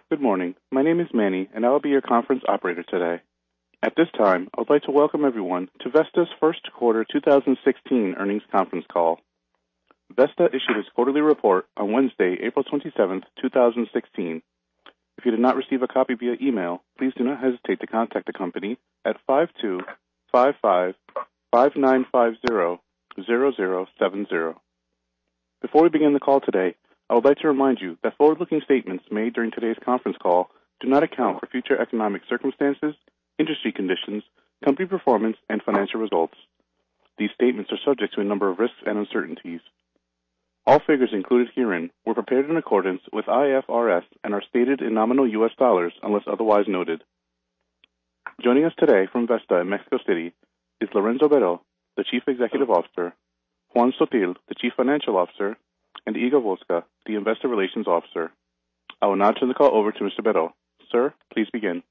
Good morning. My name is Manny, and I will be your conference operator today. At this time, I would like to welcome everyone to Vesta's first quarter 2016 earnings conference call. Vesta issued its quarterly report on Wednesday, April 27th, 2016. If you did not receive a copy via email, please do not hesitate to contact the company at 5255-5950-0070. Before we begin the call today, I would like to remind you that forward-looking statements made during today's conference call do not account for future economic circumstances, industry conditions, company performance, and financial results. These statements are subject to a number of risks and uncertainties. All figures included herein were prepared in accordance with IFRS and are stated in nominal U.S. dollars unless otherwise noted. Joining us today from Vesta in Mexico City is Lorenzo Berho, the Chief Executive Officer, Juan Sottil, the Chief Financial Officer, and Iga Voska, the Investor Relations Officer. I will now turn the call over to Mr. Berho. Sir, please begin.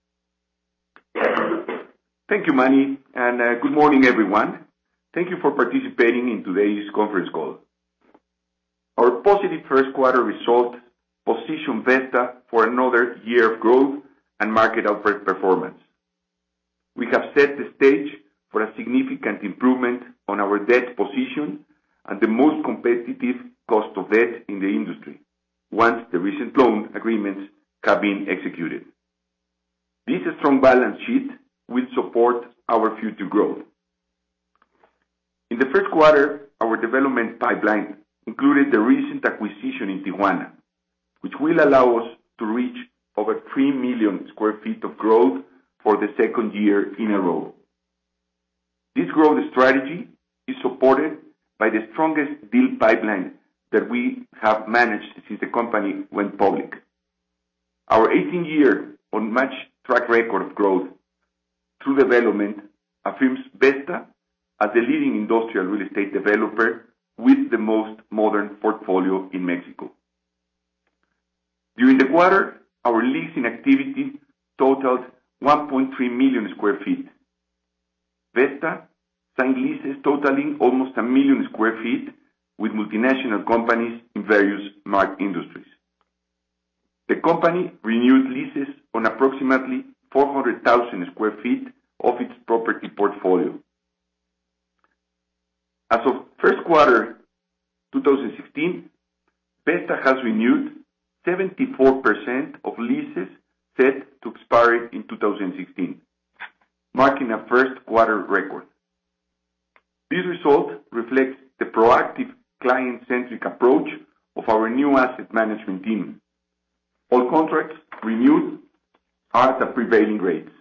Thank you, Manny, and good morning, everyone. Thank you for participating in today's conference call. Our positive first quarter results position Vesta for another year of growth and market outperformance. We have set the stage for a significant improvement on our debt position and the most competitive cost of debt in the industry once the recent loan agreements have been executed. This strong balance sheet will support our future growth. In the first quarter, our development pipeline included the recent acquisition in Tijuana, which will allow us to reach over 3 million square feet of growth for the second year in a row. This growth strategy is supported by the strongest deal pipeline that we have managed since the company went public. Our 18-year unmatched track record of growth through development affirms Vesta as the leading industrial real estate developer with the most modern portfolio in Mexico. During the quarter, our leasing activity totaled 1.3 million square feet. Vesta signed leases totaling almost 1 million square feet with multinational companies in various market industries. The company renewed leases on approximately 400,000 square feet of its property portfolio. As of first quarter 2016, Vesta has renewed 74% of leases set to expire in 2016, marking a first quarter record. This result reflects the proactive client-centric approach of our new asset management team. All contracts renewed are at the prevailing rates.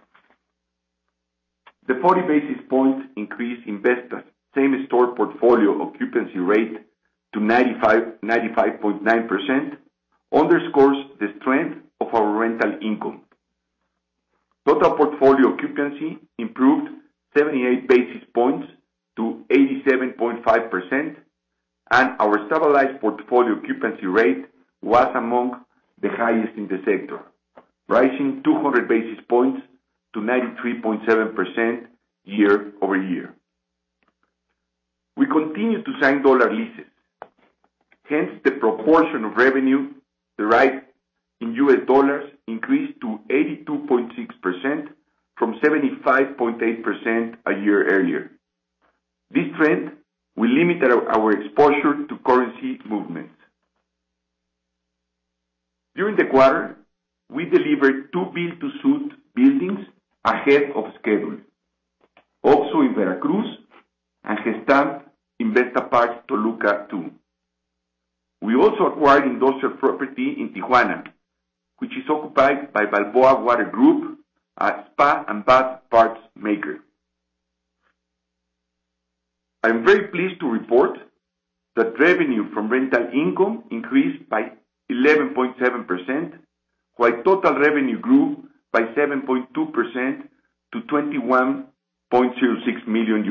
The 40 basis points increase in Vesta's same-store portfolio occupancy rate to 95.9% underscores the strength of our rental income. Total portfolio occupancy improved 78 basis points to 87.5%, and our stabilized portfolio occupancy rate was among the highest in the sector, rising 200 basis points to 93.7% year over year. We continue to sign dollar leases. Hence, the proportion of revenue derived in U.S. dollars increased to 82.6% from 75.8% a year earlier. This trend will limit our exposure to currency movements. During the quarter, we delivered 2 build-to-suit buildings ahead of schedule, OXXO in Veracruz and Gestamp in Vesta Park Toluca 2. We also acquired industrial property in Tijuana, which is occupied by Balboa Water Group, a spa and bath parts maker. I am very pleased to report that revenue from rental income increased by 11.7%, while total revenue grew by 7.2% to $21.06 million.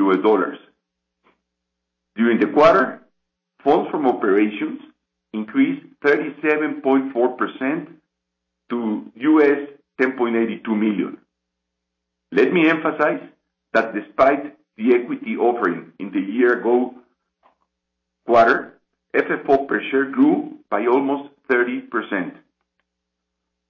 During the quarter, funds from operations increased 37.4% to $10.82 million. Let me emphasize that despite the equity offering in the year-ago quarter, FFO per share grew by almost 30%.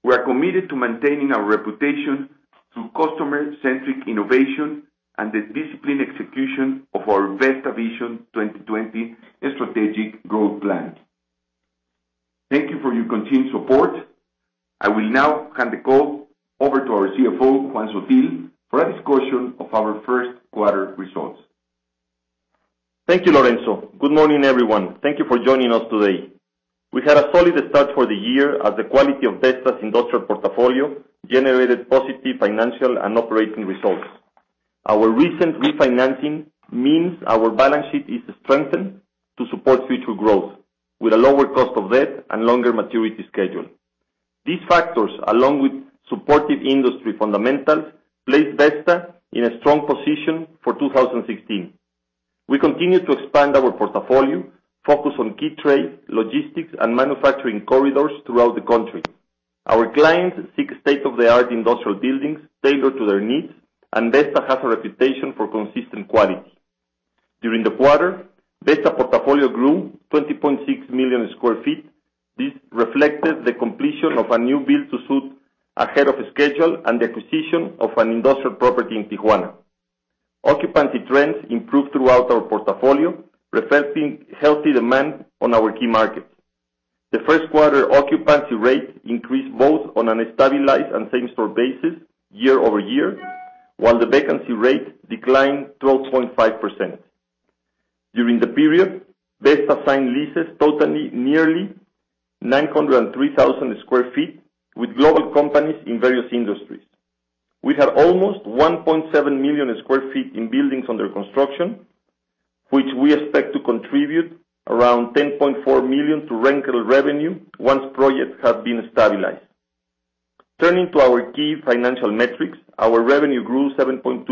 We are committed to maintaining our reputation through customer-centric innovation and the disciplined execution of our Vesta Vision 2020 strategic growth plan. Thank you for your continued support. I will now hand the call over to our CFO, Juan Sotil, for a discussion of our first quarter results. Thank you, Lorenzo. Good morning, everyone. Thank you for joining us today. We had a solid start for the year as the quality of Vesta's industrial portfolio generated positive financial and operating results. Our recent refinancing means our balance sheet is strengthened to support future growth, with a lower cost of debt and longer maturity schedule. These factors, along with supportive industry fundamentals, place Vesta in a strong position for 2016. We continue to expand our portfolio, focus on key trade, logistics, and manufacturing corridors throughout the country. Our clients seek state-of-the-art industrial buildings tailored to their needs, and Vesta has a reputation for consistent quality. During the quarter, Vesta portfolio grew 20.6 million square feet. This reflected the completion of a new build-to-suit ahead of schedule and the acquisition of an industrial property in Tijuana. Occupancy trends improved throughout our portfolio, reflecting healthy demand on our key markets. The first quarter occupancy rate increased both on a stabilized and same-store basis year-over-year, while the vacancy rate declined 12.5%. During the period, Vesta signed leases totaling nearly 903,000 square feet with global companies in various industries. We had almost 1.7 million square feet in buildings under construction, which we expect to contribute around 10.4 million to rental revenue once projects have been stabilized. Turning to our key financial metrics, our revenue grew 7.2%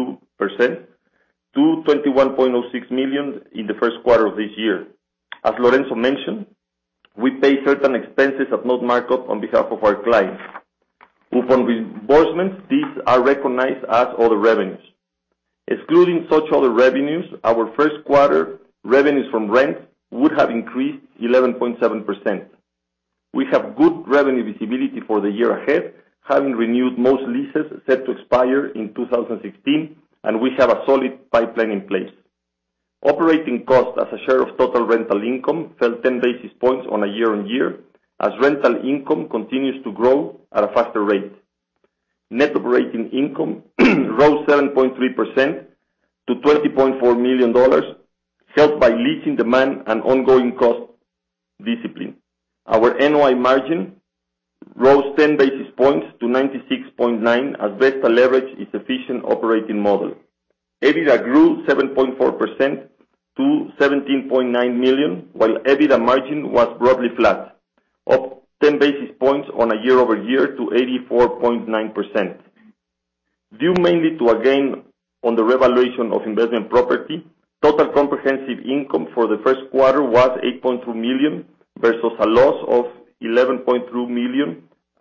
to 21.06 million in the first quarter of this year. As Lorenzo mentioned, we pay certain expenses at not markup on behalf of our clients. Upon reimbursement, these are recognized as other revenues. Excluding such other revenues, our first quarter revenues from rent would have increased 11.7%. We have good revenue visibility for the year ahead, having renewed most leases set to expire in 2016, and we have a solid pipeline in place. Operating cost as a share of total rental income fell 10 basis points on a year-on-year, as rental income continues to grow at a faster rate. Net operating income rose 7.3% to $20.4 million, helped by leasing demand and ongoing cost discipline. Our NOI margin rose 10 basis points to 96.9 as Vesta leveraged its efficient operating model. EBITDA grew 7.4% to $17.9 million, while EBITDA margin was broadly flat, up 10 basis points on a year-over-year to 84.9%. Due mainly to a gain on the revaluation of investment property, total comprehensive income for the first quarter was $8.2 million versus a loss of $11.2 million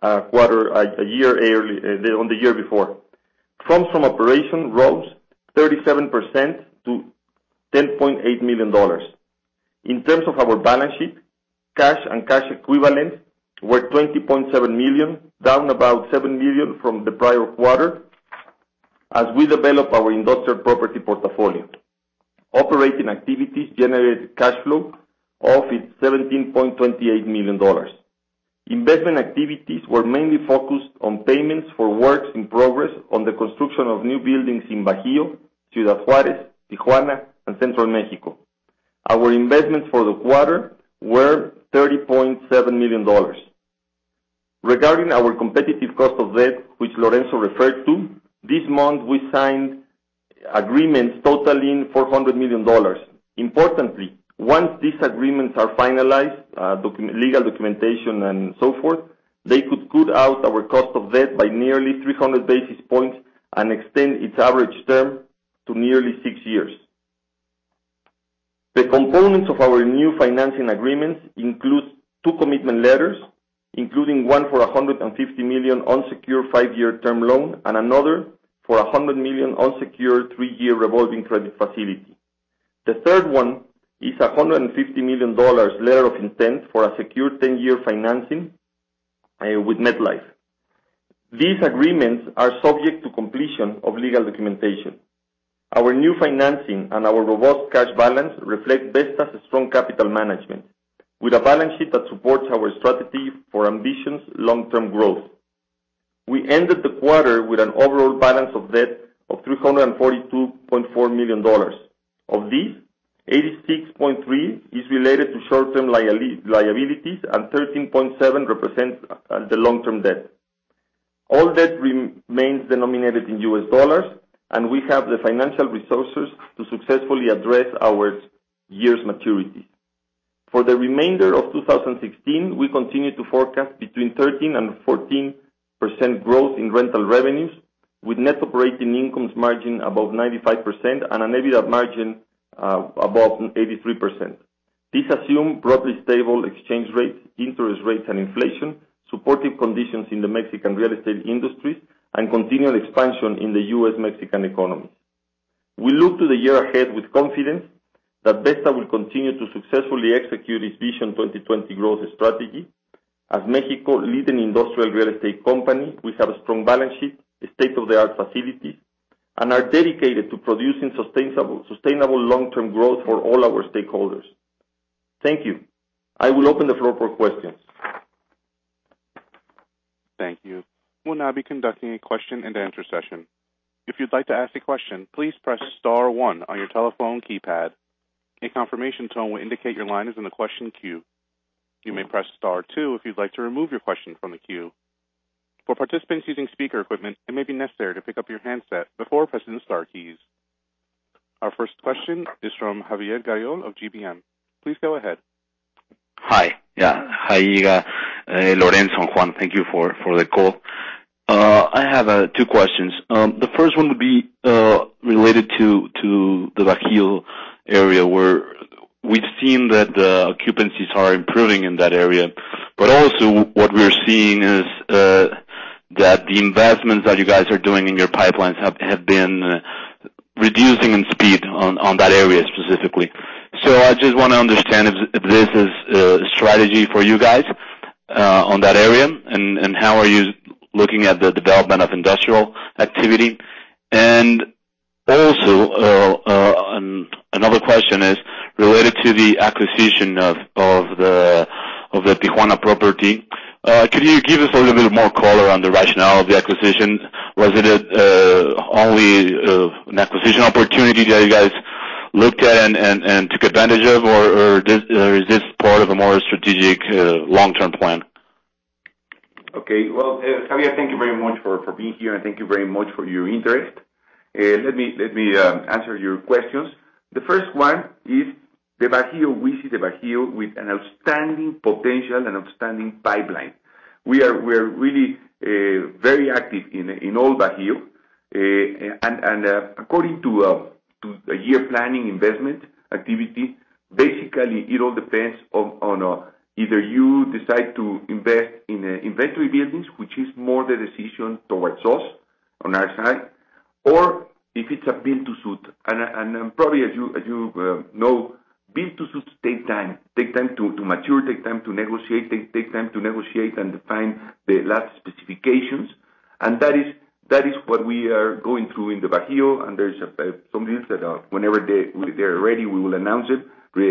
a year early, on the year before. Funds from operation rose 37% to $10.8 million. In terms of our balance sheet, cash and cash equivalents were $20.7 million, down about $7 million from the prior quarter, as we develop our industrial property portfolio. Operating activities generated cash flow of $17.28 million. Investment activities were mainly focused on payments for works in progress on the construction of new buildings in Bajío, Ciudad Juárez, Tijuana, and Central Mexico. Our investments for the quarter were $30.7 million. Regarding our competitive cost of debt, which Lorenzo referred to, this month we signed agreements totaling $400 million. Importantly, once these agreements are finalized, legal documentation and so forth, they could cut out our cost of debt by nearly 300 basis points and extend its average term to nearly 6 years. The components of our new financing agreements include 2 commitment letters, including one for $150 million unsecured 5-year term loan and another for $100 million unsecured 3-year revolving credit facility. The third one is a $150 million letter of intent for a secured 10-year financing with MetLife. These agreements are subject to completion of legal documentation. Our new financing and our robust cash balance reflect Vesta's strong capital management, with a balance sheet that supports our strategy for ambitious long-term growth. We ended the quarter with an overall balance of debt of $342.4 million. Of these, 86.3 is related to short-term liabilities and 13.7 represents the long-term debt. All debt remains denominated in US dollars, and we have the financial resources to successfully address our year's maturities. For the remainder of 2016, we continue to forecast between 13 and 14% growth in rental revenues, with net operating incomes margin above 95% and an EBITDA margin above 83%. These assume broadly stable exchange rates, interest rates, and inflation, supportive conditions in the Mexican real estate industries, and continual expansion in the U.S.-Mexican economies. We look to the year ahead with confidence that Vesta will continue to successfully execute its Vision 2020 growth strategy. As Mexico leading industrial real estate company, we have a strong balance sheet, state-of-the-art facilities, and are dedicated to producing sustainable long-term growth for all our stakeholders. Thank you. I will open the floor for questions. Thank you. We'll now be conducting a question-and-answer session. If you'd like to ask a question, please press star 1 on your telephone keypad. A confirmation tone will indicate your line is in the question queue. You may press star 2 if you'd like to remove your question from the queue. For participants using speaker equipment, it may be necessary to pick up your handset before pressing the star keys. Our first question is from Javier Gayol of GBM. Please go ahead. Hi. Hi, Lorenzo and Juan. Thank you for the call. I have 2 questions. The first one would be related to the Bajío area, where we've seen that the occupancies are improving in that area, but also what we're seeing is that the investments that you guys are doing in your pipelines have been reducing in speed on that area specifically. So I just want to understand if this is a strategy for you guys on that area, and how are you looking at the development of industrial activity. And also, another question is related to the acquisition of the Tijuana property. Could you give us a little bit more color on the rationale of the acquisition? Was it only an acquisition opportunity that you guys looked at and took advantage of, or is this part of a more strategic long-term plan? Okay. Well, Javier, thank you very much for being here, and thank you very much for your interest. Let me answer your questions. The first one is the Bajío. We see the Bajío with an outstanding potential and outstanding pipeline. We are really very active in all Bajío, and according to a year planning investment activity, basically it all depends on either you decide to invest in inventory buildings, which is more the decision towards us on our side, or if it's a build-to-suit. And probably as you know, build-to-suits take time to mature, take time to negotiate, take time to negotiate and define the last specifications, and that is what we are going through in the Bajío. And there's some deals that whenever they're ready, we will announce it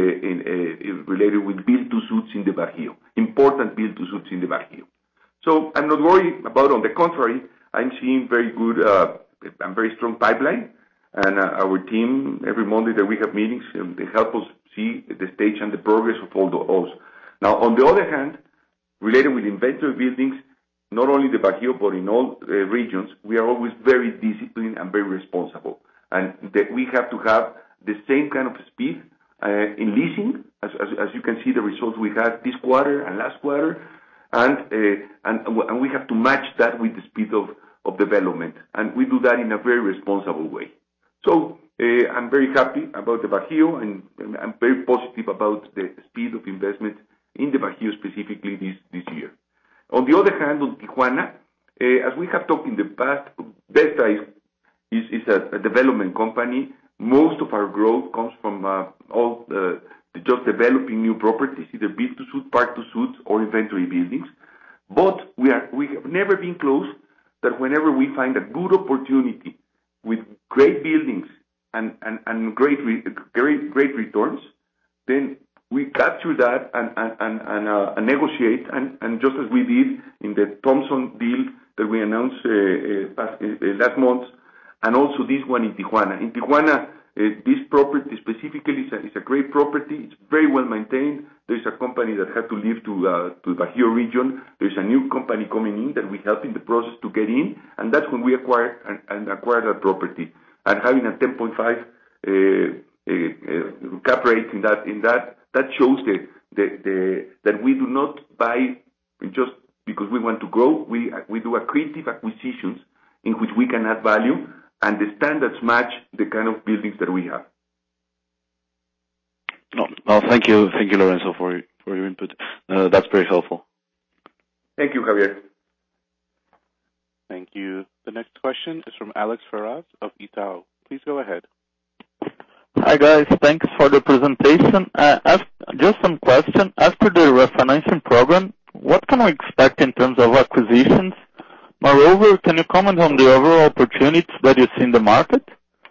related with build-to-suits in the Bajío, important build-to-suits in the Bajío. So I'm not worried about. On the contrary, I'm seeing very good and very strong pipeline, and our team, every Monday that we have meetings, they help us see the stage and the progress of all those. Now, on the other hand, related with inventory buildings, not only the Bajío, but in all regions, we are always very disciplined and very responsible, and that we have to have the same kind of speed in leasing, as you can see the results we had this quarter and last quarter, and we have to match that with the speed of development, and we do that in a very responsible way. So I'm very happy about the Bajío, and I'm very positive about the speed of investment in the Bajío specifically this year. On the other hand, on Tijuana, as we have talked in the past, Vesta is a development company. Most of our growth comes from just developing new properties, either build-to-suit, park-to-suit, or inventory buildings. But we have never been close that whenever we find a good opportunity with great buildings and great returns, then we capture that and negotiate, and just as we did in the Thompson deal that we announced last month, and also this one in Tijuana. In Tijuana, this property specifically is a great property. It's very well maintained. There's a company that had to leave to the Bajío region. There's a new company coming in that we help in the process to get in, and that's when we acquired that property. And having a 10.5 cap rate in that shows that we do not buy just because we want to grow. We do accretive acquisitions in which we can add value, and the standards match the kind of buildings that we have. No, thank you, Lorenzo, for your input. That's very helpful. Thank you, Javier. Thank you. The next question is from Alex Ferraz of Itaú. Please go ahead. Hi, guys. Thanks for the presentation. Just some question. After the refinancing program, what can we expect in terms of acquisitions? Moreover, can you comment on the overall opportunities that you see in the market?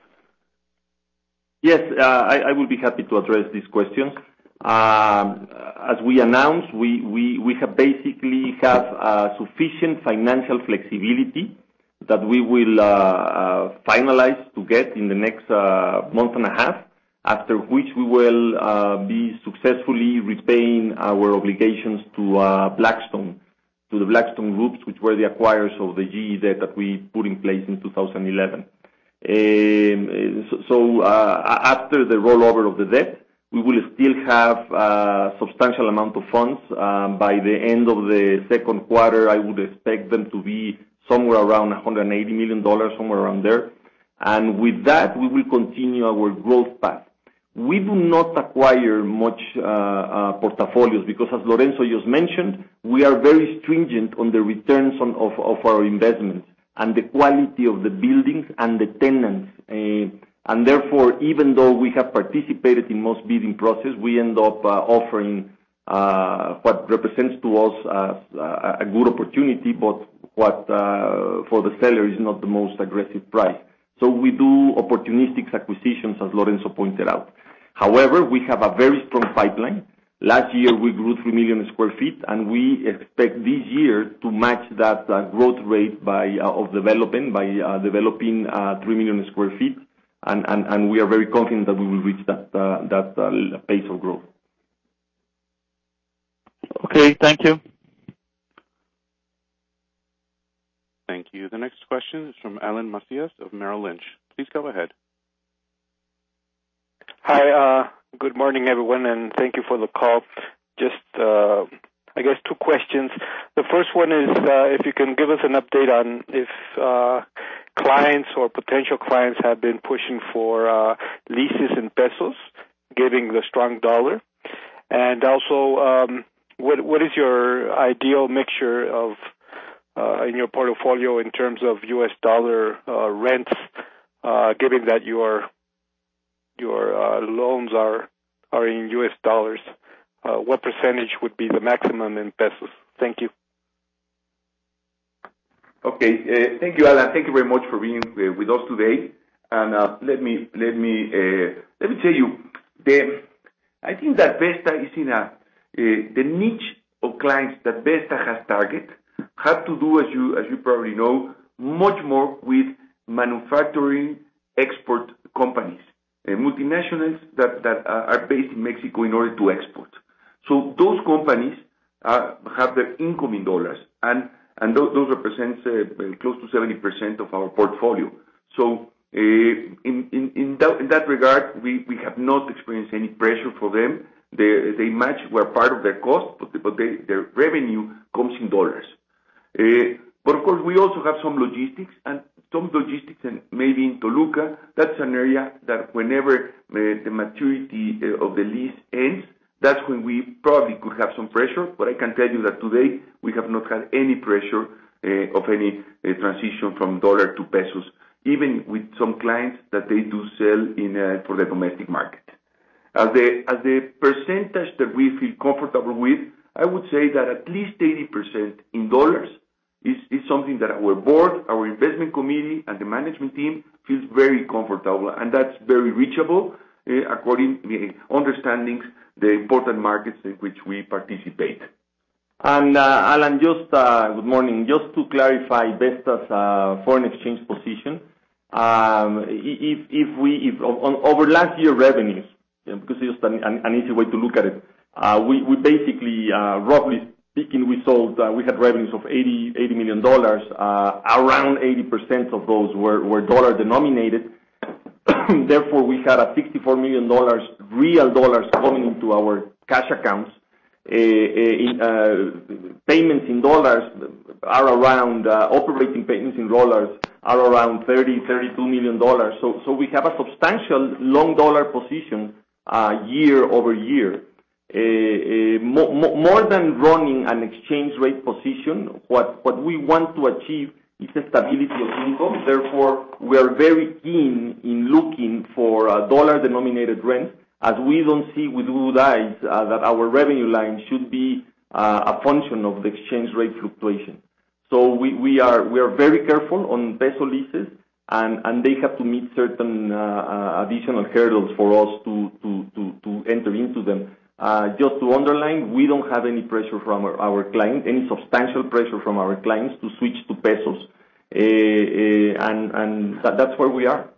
Yes, I will be happy to address these questions. As we announced, we have basically have sufficient financial flexibility that we will finalize to get in the next month and a half, after which we will be successfully repaying our obligations to Blackstone, to the Blackstone groups, which were the acquirers of the GE debt that we put in place in 2011. After the rollover of the debt, we will still have a substantial amount of funds. By the end of the second quarter, I would expect them to be somewhere around $180 million, somewhere around there. And with that, we will continue our growth path. We do not acquire much portfolios because, as Lorenzo just mentioned, we are very stringent on the returns of our investments and the quality of the buildings and the tenants. And therefore, even though we have participated in most bidding process, we end up offering what represents to us a good opportunity, but what for the seller is not the most aggressive price. So we do opportunistic acquisitions, as Lorenzo pointed out. However, we have a very strong pipeline. Last year, we grew 3 million square feet, and we expect this year to match that growth rate of development by developing 3 million square feet, and we are very confident that we will reach that pace of growth. Okay, thank you. Thank you. The next question is from Alan Macias of Merrill Lynch. Please go ahead. Hi, good morning, everyone, and thank you for the call. Just, I guess, two questions. The first one is if you can give us an update on if clients or potential clients have been pushing for leases in pesos, given the strong dollar. And also, what is your ideal mixture of in your portfolio in terms of U.S. dollar rents, given that your loans are in U.S. dollars? What percentage would be the maximum in pesos? Thank you. Okay, thank you, Alan. Thank you very much for being with us today. And let me tell you, I think that Vesta is in the niche of clients that Vesta has target have to do, as you probably know, much more with manufacturing export companies, multinationals that are based in Mexico in order to export. So those companies have their income in dollars, and those represent close to 70% of our portfolio. So in that regard, we have not experienced any pressure for them. They match, we're part of their cost, but their revenue comes in dollars. But of course, we also have some logistics, and maybe in Toluca, that's an area that whenever the maturity of the lease ends, that's when we probably could have some pressure. But I can tell you that today we have not had any pressure of any transition from dollar to pesos, even with some clients that they do sell for the domestic market. As the percentage that we feel comfortable with, I would say that at least 80% in dollars is something that our board, our investment committee, and the management team feels very comfortable, and that's very reachable according to understanding the important markets in which we participate. And Alan, just good morning. Just to clarify Vesta's foreign exchange position, if over last year revenues, because it's just an easy way to look at it, we basically, roughly speaking, we had revenues of $80 million. Around 80% of those were dollar denominated. Therefore, we had a $64 million real dollars coming into our cash accounts. Payments in dollars are around, operating payments in dollars are around $32 million. So we have a substantial long dollar position year over year. More than running an exchange rate position, what we want to achieve is a stability of income. Therefore, we are very keen in looking for dollar-denominated rents, as we don't see with good eyes that our revenue line should be a function of the exchange rate fluctuation. So we are very careful on peso leases, and they have to meet certain additional hurdles for us to enter into them. Just to underline, we don't have any pressure from our clients, any substantial pressure from our clients to switch to pesos, and that's where we are.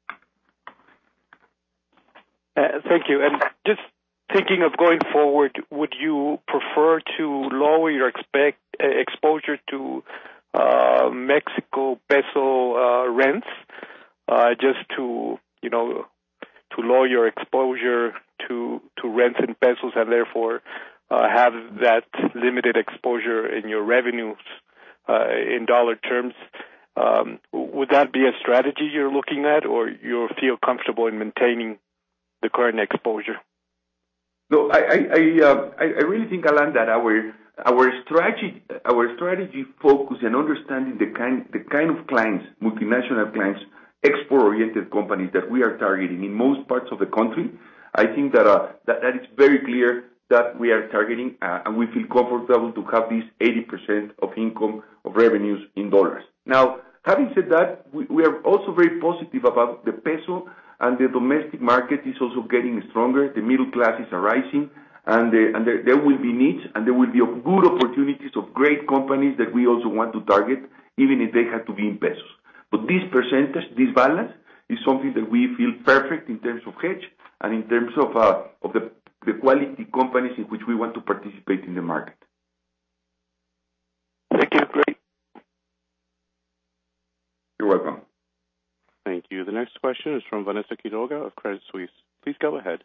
Thank you. And just thinking of going forward, would you prefer to lower your exposure to Mexico peso rents, just to lower your exposure to rents in pesos, and therefore have that limited exposure in your revenues in dollar terms? Would that be a strategy you're looking at, or you feel comfortable in maintaining the current exposure? No, I really think, Alan, that our strategy focus and understanding the kind of clients, multinational clients, export-oriented companies that we are targeting in most parts of the country. I think that is very clear that we are targeting, and we feel comfortable to have this 80% of income of revenues in dollars. Now, having said that, we are also very positive about the peso, and the domestic market is also getting stronger. The middle classes are rising, and there will be needs, and there will be good opportunities of great companies that we also want to target, even if they have to be in pesos. But this percentage, this balance, is something that we feel perfect in terms of hedge and in terms of the quality companies in which we want to participate in the market. Thank you. Great. You're welcome. Thank you. The next question is from Vanessa Quiroga of Credit Suisse. Please go ahead.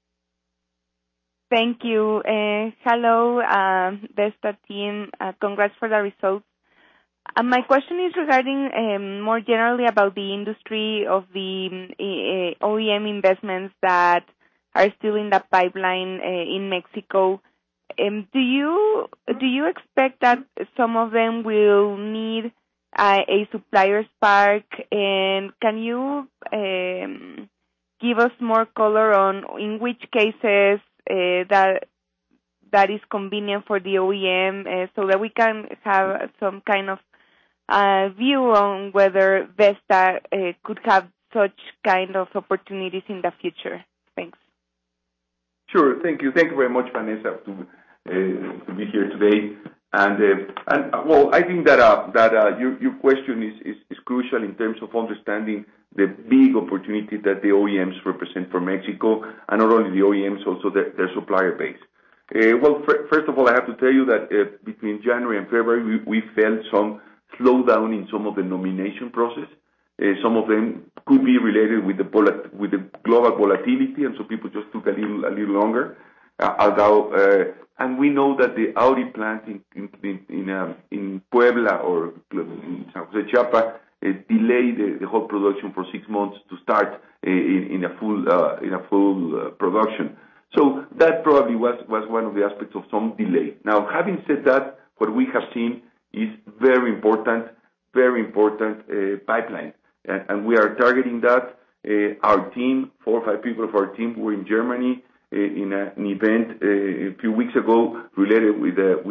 Thank you. Hello, Vesta team. Congrats for the results. My question is regarding more generally about the industry of the OEM investments that are still in the pipeline in Mexico. Do you expect that some of them will need a supplier's park? And can you give us more color on in which cases that is convenient for the OEM, so that we can have some kind of view on whether Vesta could have such kind of opportunities in the future? Thanks. Sure. Thank you. Thank you very much, Vanessa, to be here today. And well, I think that your question is crucial in terms of understanding the big opportunity that the OEMs represent for Mexico, and not only the OEMs, also their supplier base. Well, first of all, I have to tell you that between January and February, we felt some slowdown in some of the nomination process. Some of them could be related with the global volatility, and so people just took a little longer. And we know that the Audi plant in Puebla or in San Jose, Chiapas, delayed the whole production for 6 months to start in a full production. So that probably was one of the aspects of some delay. Now, having said that, what we have seen is very important pipeline, and we are targeting that. Our team, 4 or 5 people of our team, were in Germany in an event a few weeks ago related with the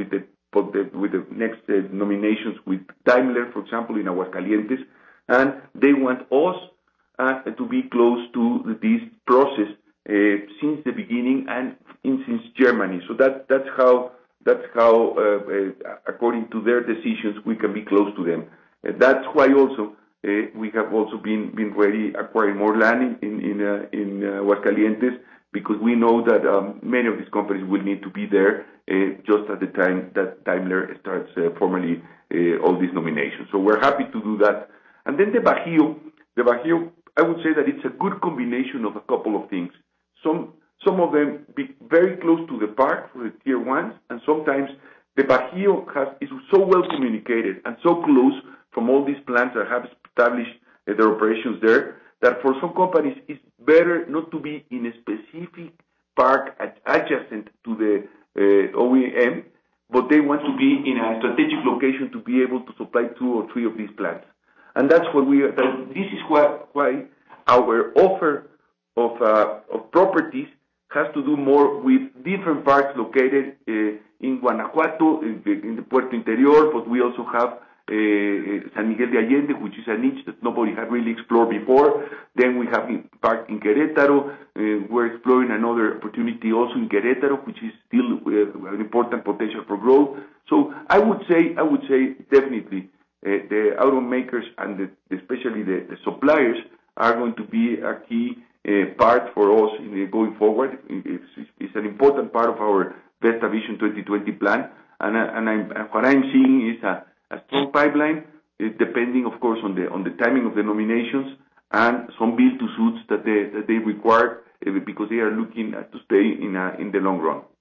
with the next nominations with Daimler, for example, in Aguascalientes, and they want us to be close to this process since the beginning and since Germany. So that's how according to their decisions, we can be close to them. That's why also we have also been ready acquiring more land in Aguascalientes, because we know that many of these companies will need to be there just at the time that Daimler starts formally all these nominations. So we're happy to do that. And then the Bajío, I would say that it's a good combination of a couple of things. Some of them be very close to the park for the tier ones, and sometimes the Bajío is so well communicated and so close from all these plants that have established their operations there, that for some companies it's better not to be in a specific park adjacent to the OEM, but they want to be in a strategic location to be able to supply 2 or 3 of these plants. And that's what this is why our offer of properties has to do more with different parks located in Guanajuato, in the Puerto Interior, but we also have San Miguel de Allende, which is a niche that nobody had really explored before. Then we have a park in Querétaro. We're exploring another opportunity also in Querétaro, which is still an important potential for growth. So I would say definitely the automakers and especially the suppliers are going to be a key part for us going forward. It's an important part of our Vesta Vision 2020 plan, and what I'm seeing is a strong pipeline, depending, of course, on the timing of the nominations and some build to suits that they require because they are looking to stay in the long run.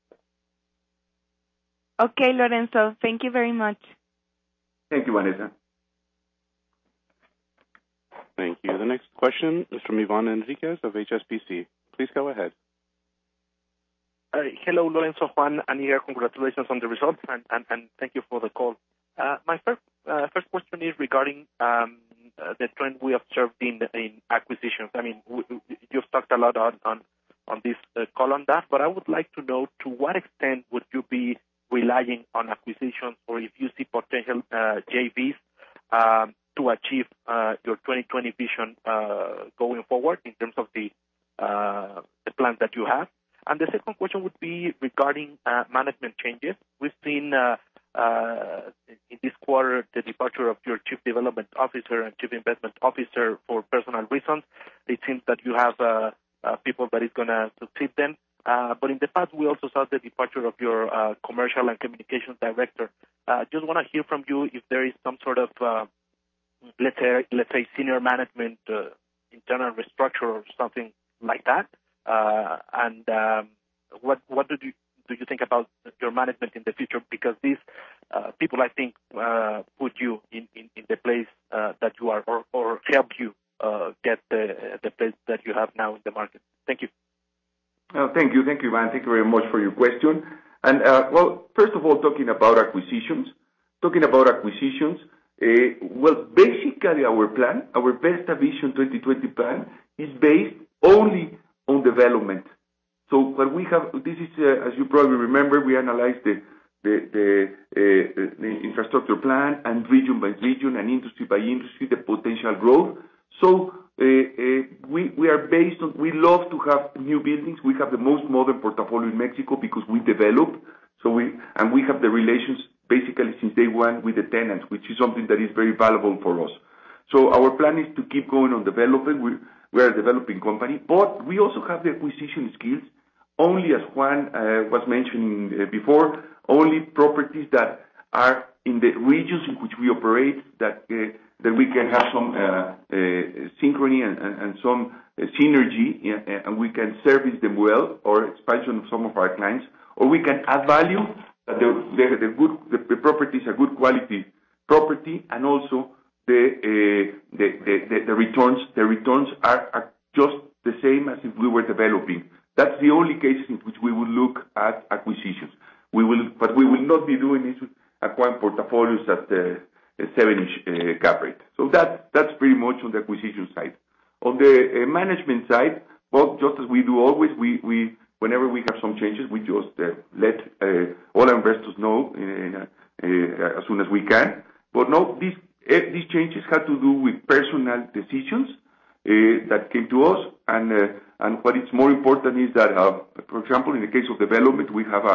Okay, Lorenzo, thank you very much. Thank you, Vanessa. Thank you. The next question is from Ivan Enriquez of HSBC. Please go ahead. Hello, Lorenzo, Juan, and Aniga. Congratulations on the results, and thank you for the call. My first question is regarding the trend we observed in acquisitions. I mean, you've talked a lot on this call on that, but I would like to know to what extent would you be relying on acquisitions, or if you see potential JVs to achieve your 2020 vision going forward in terms of the plans that you have. And the second question would be regarding management changes. We've seen in this quarter the departure of your Chief Development Officer and Chief Investment Officer for personal reasons. It seems that you have people that is going to succeed them. But in the past, we also saw the departure of your Commercial and Communications Director. Just want to hear from you if there is some sort of, let's say senior management internal restructure or something like that. And what do you think about your management in the future? Because these people, I think, put you in the place that you are, or help you get the place that you have now in the market. Thank you. Thank you, Ivan. Thank you very much for your question. And well, first of all, talking about acquisitions, basically our plan, our Vesta Vision 2020 plan, is based only on development. So what we have, this is, as you probably remember, we analyzed the infrastructure plan, and region by region and industry by industry, the potential growth. So we are based on, we love to have new buildings. We have the most modern portfolio in Mexico because we develop. So we have the relations basically since day one with the tenants, which is something that is very valuable for us. So our plan is to keep going on developing. We are a developing company, but we also have the acquisition skills. Only, as Juan was mentioning before, only properties that are in the regions in which we operate, that we can have some synchrony and some synergy, and we can service them well, or expansion of some of our clients, or we can add value. The property is a good quality property, and also the returns are just the same as if we were developing. That's the only cases in which we will look at acquisitions. But we will not be doing this, acquiring portfolios at the 7-ish cap rate. So that's pretty much on the acquisition side. On the management side, well, just as we do always, we whenever we have some changes, we just let all our investors know as soon as we can. But no, these changes had to do with personal decisions that came to us, and what is more important is that, for example, in the case of development, we have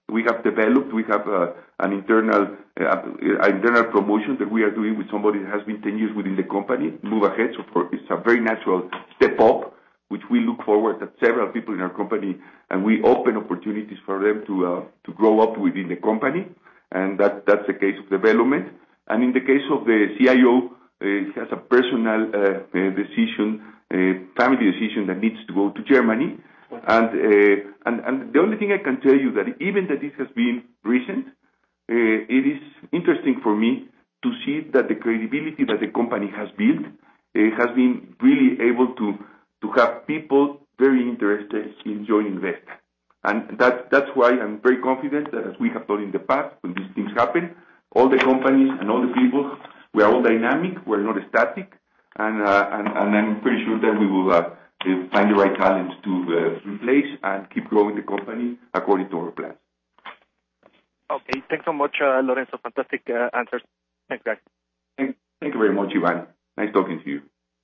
an internal promotion that we are doing with somebody that has been 10 years within the company, move ahead. So it's a very natural step up, which we look forward that several people in our company, and we open opportunities for them to grow up within the company, and that's the case of development. And in the case of the CIO, he has a personal decision, family decision that needs to go to Germany. And the only thing I can tell you that even that this has been recent, it is interesting for me to see that the credibility that the company has built has been really able to have people very interested in joining Vesta. And that's why I'm very confident that, as we have done in the past, when these things happen, all the companies and all the people, we are all dynamic, we're not static, and I'm pretty sure that we will find the right talent to replace and keep growing the company according to our plans. Okay, thanks so much, Lorenzo. Fantastic answers. Thanks, guys. Thank you very much, Ivan. Nice talking to you.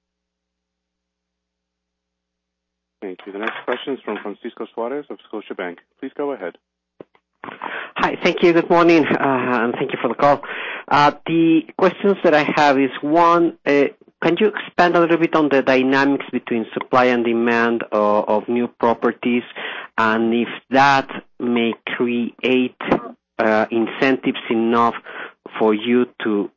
Thank you. The next question is from Francisco Suarez of Scotiabank. Please go ahead. Hi, thank you. Good morning, and thank you for the call. The questions that I have is, one, can you expand a little bit on the dynamics between supply and demand of new properties, and if that may create incentives enough for you to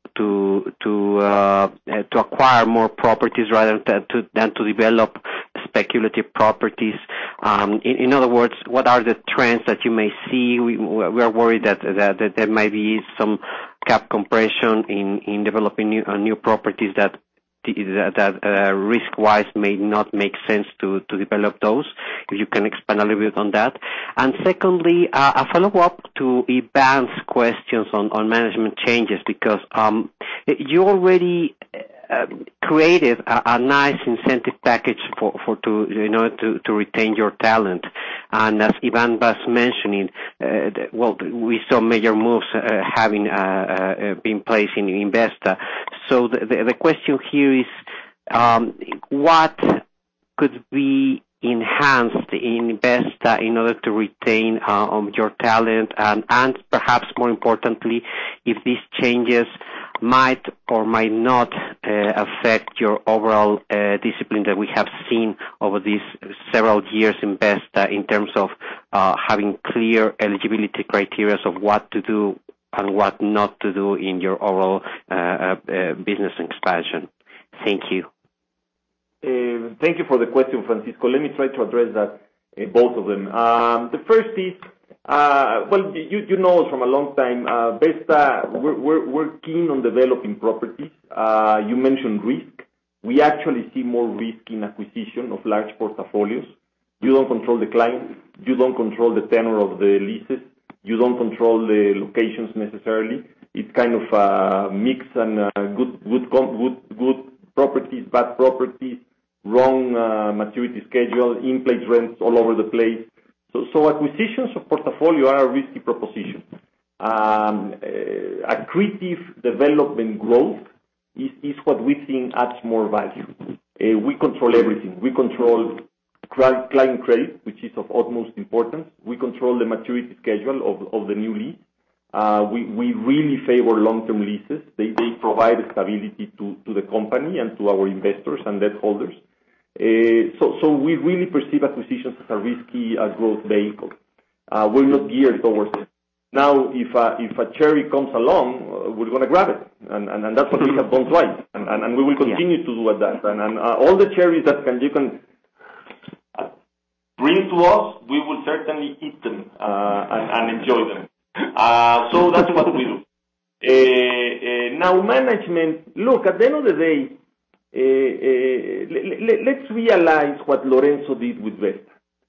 acquire more properties rather than to develop speculative properties? In other words, what are the trends that you may see? We are worried that there might be some cap compression in developing new properties that risk-wise may not make sense to develop those. If you can expand a little bit on that. And secondly, a follow-up to Ivan's questions on management changes, because you already created a nice incentive package to retain your talent. And as Ivan was mentioning, we saw major moves having been placed in Vesta. So the question here is, what could be enhanced in Vesta in order to retain your talent, and perhaps more importantly, if these changes might or might not affect your overall discipline that we have seen over these several years in Vesta in terms of having clear eligibility criteria of what to do and what not to do in your overall business expansion. Thank you. Thank you for the question, Francisco. Let me try to address that, both of them. The first is, you know us from a long time. Vesta, we're keen on developing properties. You mentioned risk. We actually see more risk in acquisition of large portfolios. You don't control the client. You don't control the tenor of the leases. You don't control the locations necessarily. It's kind of a mix, and good properties, bad properties, wrong maturity schedule, in-place rents all over the place. So acquisitions of portfolio are a risky proposition. Accretive development growth is what we think adds more value. We control everything. We control client credit, which is of utmost importance. We control the maturity schedule of the new lease. We really favor long-term leases. They provide stability to the company and to our investors and debt holders. So we really perceive acquisitions as a risky growth vehicle. We're not geared towards it. Now, if a cherry comes along, we're going to grab it, and that's what we have done twice, and we will continue to do that. And all the cherries that you can bring to us, we will certainly eat them and enjoy them. So that's what we do. Now, management. Look, at the end of the day, let's realize what Lorenzo did with Vesta.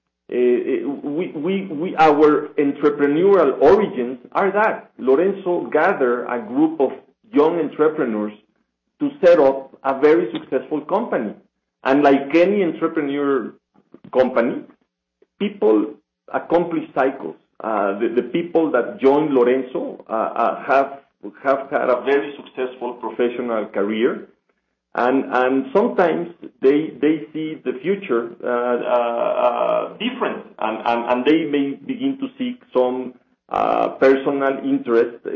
Our entrepreneurial origins are that Lorenzo gathered a group of young entrepreneurs to set up a very successful company. And like any entrepreneur company, people accomplished cycles. The people that joined Lorenzo have had a very successful professional career, and sometimes they see the future different, and they may begin to seek some personal interest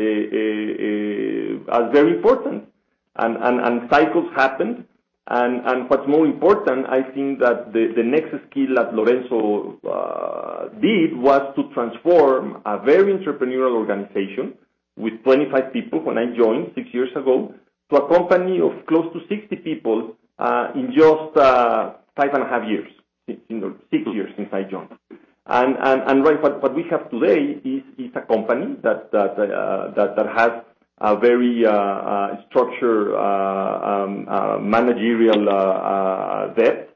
as very important, and cycles happen. And what's more important, I think that the next skill that Lorenzo did was to transform a very entrepreneurial organization with 25 people when I joined 6 years ago to a company of close to 60 people in just 5.5 years, 6 years since I joined. And right, what we have today is a company that has a very structured managerial depth.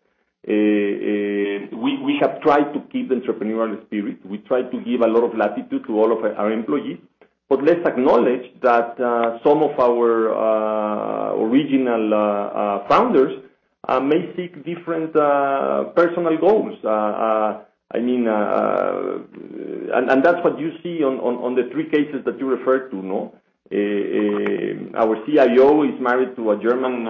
We have tried to keep the entrepreneurial spirit. We try to give a lot of latitude to all of our employees. But let's acknowledge that some of our original founders may seek different personal goals. And that's what you see on the 3 cases that you referred to, no? Our CIO is married to a German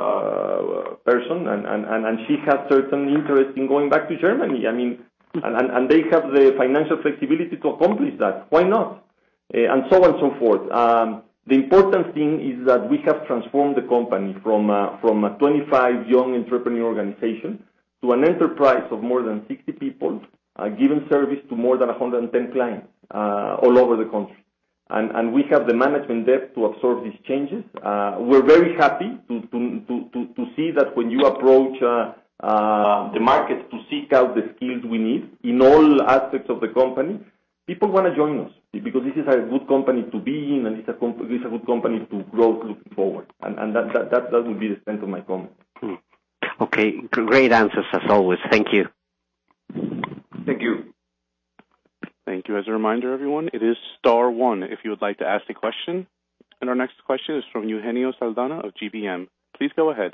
person, and she has certain interest in going back to Germany. And they have the financial flexibility to accomplish that. Why not? And so on and so forth. The important thing is that we have transformed the company from a 25 young entrepreneur organization to an enterprise of more than 60 people, giving service to more than 110 clients all over the country. And we have the management depth to absorb these changes. We're very happy to see that when you approach the market to seek out the skills we need in all aspects of the company, people want to join us because this is a good company to be in, and it's a good company to grow looking forward. And that would be the strength of my comment. Okay, great answers as always. Thank you. Thank you. Thank you. As a reminder, everyone, it is *1 if you would like to ask a question. And our next question is from Eugenio Saldana of GBM. Please go ahead.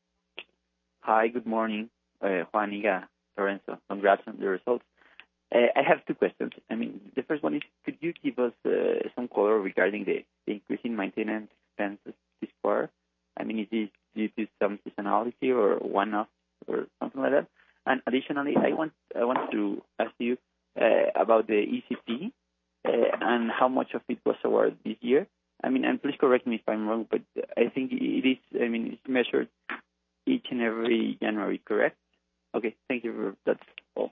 Hi, good morning, Juan, Lorenzo. Congrats on the results. I have 2 questions. The first one is, could you give us some color regarding the increase in maintenance expenses this quarter? Is this due to some seasonality or one-off or something like that? And additionally, I want to ask you about the ECP and how much of it was awarded this year. And please correct me if I'm wrong, but I think it is. It's measured each and every January, correct? Okay, thank you. That's all.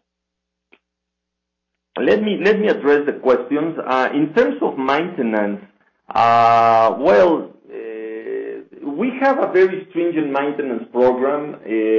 Let me address the questions. In terms of maintenance, we have a very stringent maintenance program.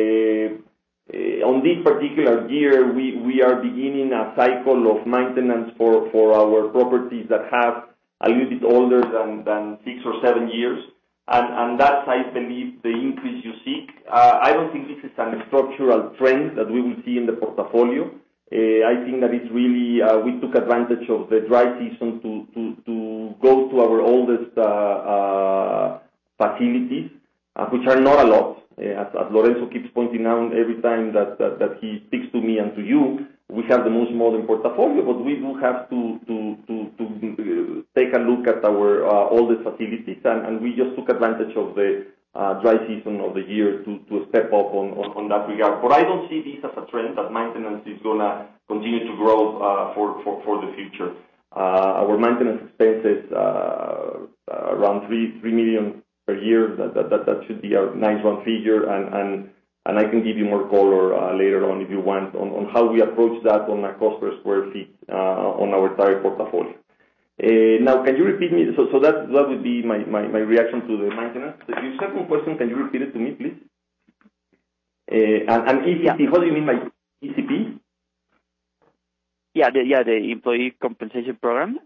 On this particular year, we are beginning a cycle of maintenance for our properties that have a little bit older than 6 or 7 years. And that's, I believe, the increase you seek. I don't think this is a structural trend that we will see in the portfolio. I think that it's really, we took advantage of the dry season to go to our oldest facilities, which are not a lot. As Lorenzo keeps pointing out every time that he speaks to me and to you, we have the most modern portfolio, but we do have to take a look at our oldest facilities, and we just took advantage of the dry season of the year to step up on that regard. But I don't see this as a trend that maintenance is going to continue to grow for the future. Our maintenance expenses around 3 million per year. That should be a nice round figure, and I can give you more color later on if you want on how we approach that on a cost per square feet on our entire portfolio. Now, can you repeat me? So that would be my reaction to the maintenance. Your second question, can you repeat it to me, please? And ECP, what do you mean by ECP? Yeah, the employee compensation program.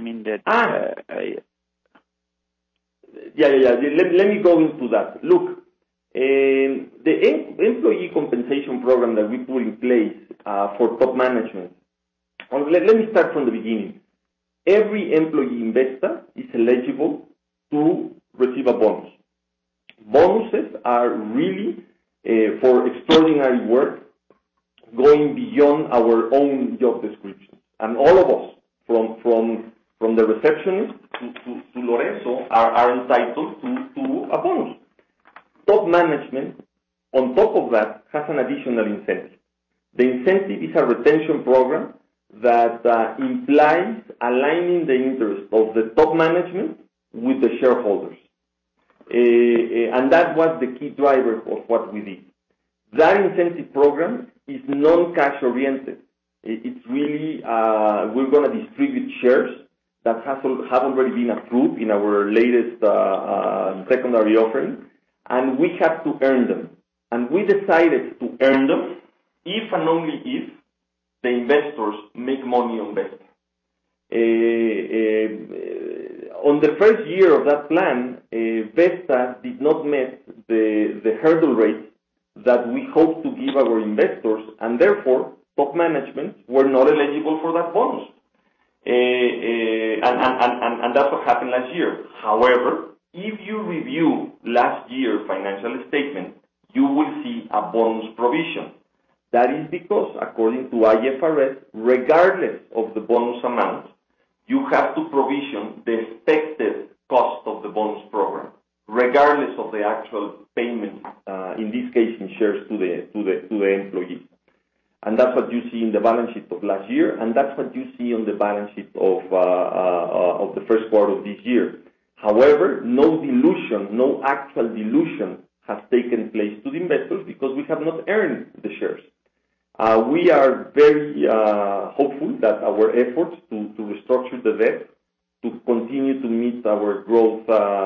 Yeah. Let me go into that. Look, the employee compensation program that we put in place for top management. Let me start from the beginning. Every employee investor is eligible to receive a bonus. Bonuses are really for extraordinary work, going beyond our own job descriptions. And all of us, from the receptionist to Lorenzo, are entitled to a bonus. Top management, on top of that, has an additional incentive. The incentive is a retention program that implies aligning the interest of the top management with the shareholders. And that was the key driver of what we did. That incentive program is non-cash oriented. It's really, we're going to distribute shares that have already been approved in our latest secondary offering, and we have to earn them. And we decided to earn them if and only if the investors make money on Vesta. On the first year of that plan, Vesta did not meet the hurdle rate that we hoped to give our investors, and therefore top management were not eligible for that bonus. And that's what happened last year. However, if you review last year's financial statement, you will see a bonus provision. That is because, according to IFRS, regardless of the bonus amount, you have to provision the expected cost of the bonus program, regardless of the actual payment, in this case in shares to the employees. And that's what you see in the balance sheet of last year, and that's what you see on the balance sheet of the first quarter of this year. However, no dilution, no actual dilution has taken place to the investors because we have not earned the shares. We are very hopeful that our efforts to restructure the debt, to continue to meet our growth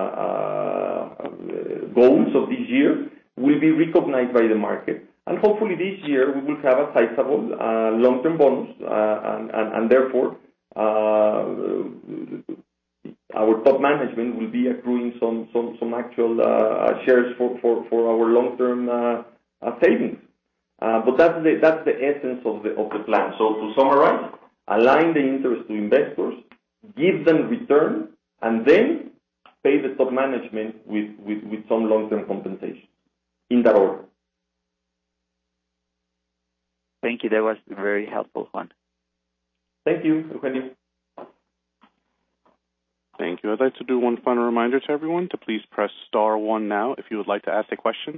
goals of this year, will be recognized by the market. And hopefully this year we will have a sizable long-term bonus, and therefore our top management will be accruing some actual shares for our long-term savings. But that's the essence of the plan. So to summarize, align the interest to investors, give them return, and then pay the top management with some long-term compensation. In that order. Thank you. That was very helpful, Juan. Thank you, Eugenio. Thank you. I'd like to do one final reminder to everyone to please press star 1 now if you would like to ask a question.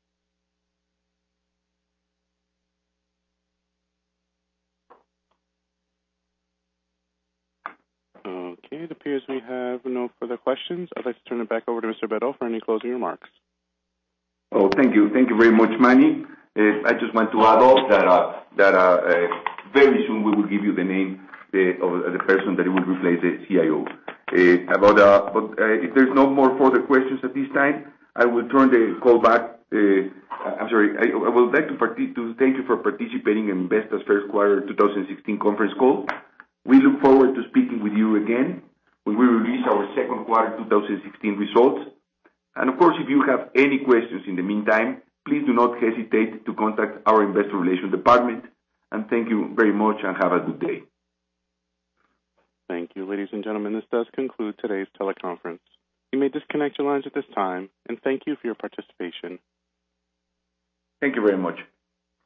Okay, it appears we have no further questions. I'd like to turn it back over to Mr. Berho for any closing remarks. Oh, thank you. Thank you very much, Manny. I just want to add up that very soon we will give you the name of the person that will replace the CIO. But if there's no more further questions at this time, I will turn the call back. I'm sorry. I would like to thank you for participating in Vesta's first quarter 2016 conference call. We look forward to speaking with you again when we release our second quarter 2016 results. And of course, if you have any questions in the meantime, please do not hesitate to contact our Investor Relations Department. And thank you very much and have a good day. Thank you, ladies and gentlemen. This does conclude today's teleconference. You may disconnect your lines at this time, and thank you for your participation. Thank you very much.